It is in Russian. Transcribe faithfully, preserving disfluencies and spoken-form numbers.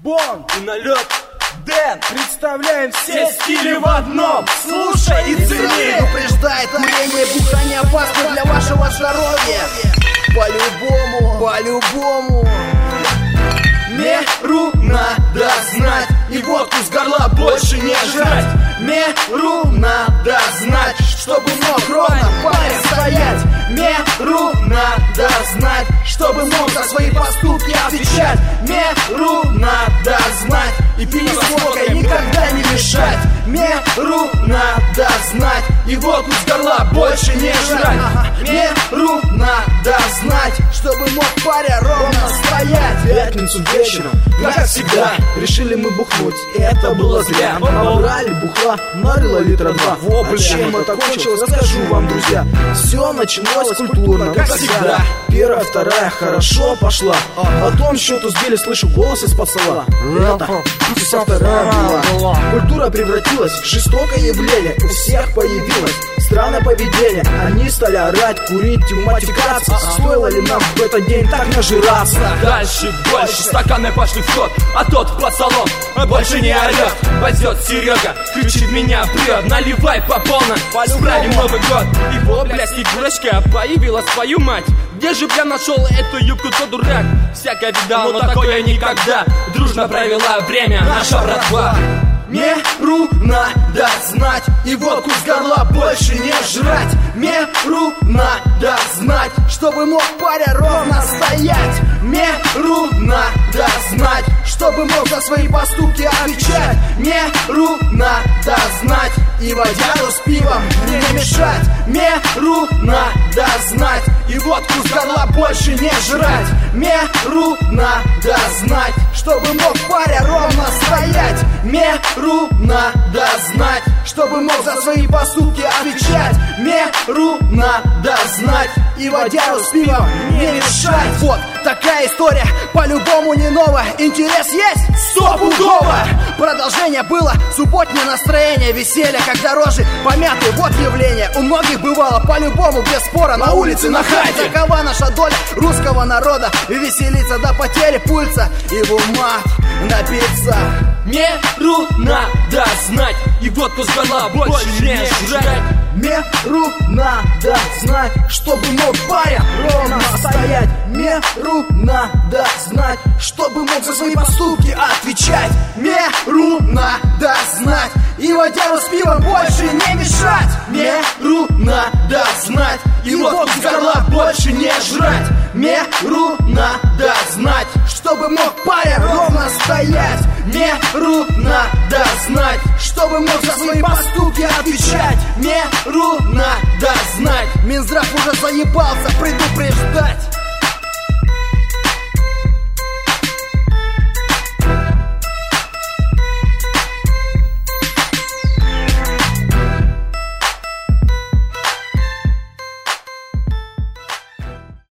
Бон и налет Дэн. Представляем все стили в одном. Слушай и цени. Предупреждает, курение бухла не опасно для вашего здоровья. По-любому, по-любому. Меру надо знать, и водку с горла больше не жрать. Меру надо знать, чтобы мог ровно в паре стоять. Меру надо знать, чтобы мог за свои поступки отвечать. Меру надо знать, и пересмотрой никогда не мешать. Меру надо знать, и водку с горла больше не жрать. Меру надо знать, чтобы мог в паре ровно стоять. Пятницу вечером, как всегда, решили мы бухнуть, и это было зря. Набрали бухла, налило литра два. А чем это кончилось, расскажу вам, друзья. Все начиналось культурно, как всегда. Первая, вторая хорошо пошла. Потом счету сбили, слышу голос из-под стола. Это вся вторая была. Культура превратилась в жестокое явление. У всех появилось странное поведение. Они стали орать, курить и уматикаться. Стоило ли нам в этот день так нажираться? Дальше, больше, стаканы пошли в ход, а тот под столом больше не орет. Пойдет Серега, кричит, меня прет. Наливай по полной, справим Новый год. Его, блядь, фигурочка появилась, твою мать. Где же, бля, нашел эту юбку, то дурак? Всякое видал, но такое никогда. Дружно провела время наша братва. Меру надо знать, и водку с горла больше не жрать. Меру надо знать, чтобы мог в паре ровно стоять. Меру надо знать, чтобы мог за свои поступки отвечать. Меру надо знать, и водяру с пивом не мешать. Меру надо знать, и водку с горла больше не жрать. Меру надо знать, чтобы мог в паре ровно стоять. Меру надо знать, чтобы мог за свои поступки отвечать. Меру надо знать, и водяру с пивом не мешать. Вот такая история, по-любому не новая. Интерес есть? Стопудово! Продолжение было, субботнее настроение, веселье, когда рожи помяты. Вот явление, у многих бывало по-любому, без спора, на улице, на хате. Такова наша доля русского народа, веселиться до потери пульса и в умах напиться. Меру надо знать, и водку с горла больше не жрать. Меру надо знать, чтобы мог в паре ровно стоять. Меру надо знать, чтобы мог за свои поступки отвечать. Меру надо знать, и водяру с пивом больше не мешать. Меру надо знать, и водку с горла больше не жрать. Меру надо знать, чтобы мог в паре ровно стоять. Меру надо знать, чтобы мог за свои поступки отвечать. Меру надо знать, Минздрав уже заебался предупреждать.